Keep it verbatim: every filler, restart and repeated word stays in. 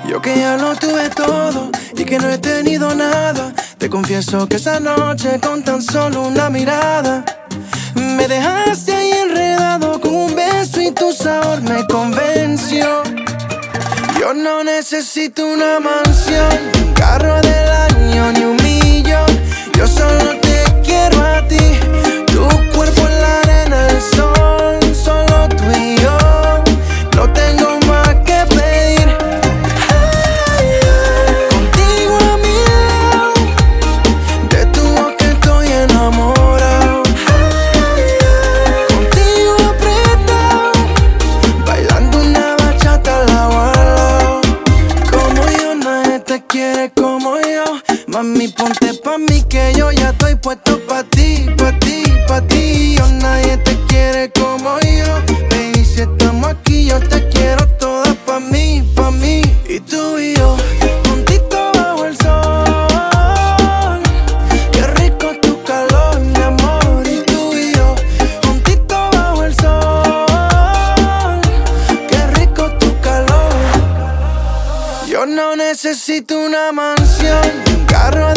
Yo que ya lo tuve todo y que no he tenido nada. Te confieso que esa noche con tan solo una mirada me dejaste ahí enredado con un beso y tu sabor me convenció. Yo no necesito una mansión, un carro del año ni un millón. Yo solo te quiero a ti, tu cuerpo en la arena del sol. Solo tú y yo, no tengo más que pedir. Ay, ay. Contigo a mi lado, de tu boca estoy enamorado. Ay, ay. Contigo apretado, bailando una bachata al lado a lado. Como yo, nadie te quiere como yo. Mami, ponte pa' mí que yo ya estoy puesto pa' ti, pa' ti, pa' ti. Yo, nadie te quiere como yo. Baby, si estamos aquí, yo te quiero toda pa' mí, pa' mí. Y tú y yo, juntito bajo el sol. Qué rico tu calor, mi amor. Y tú y yo, juntito bajo el sol. Qué rico tu calor. Yo no necesito una mansión, un carro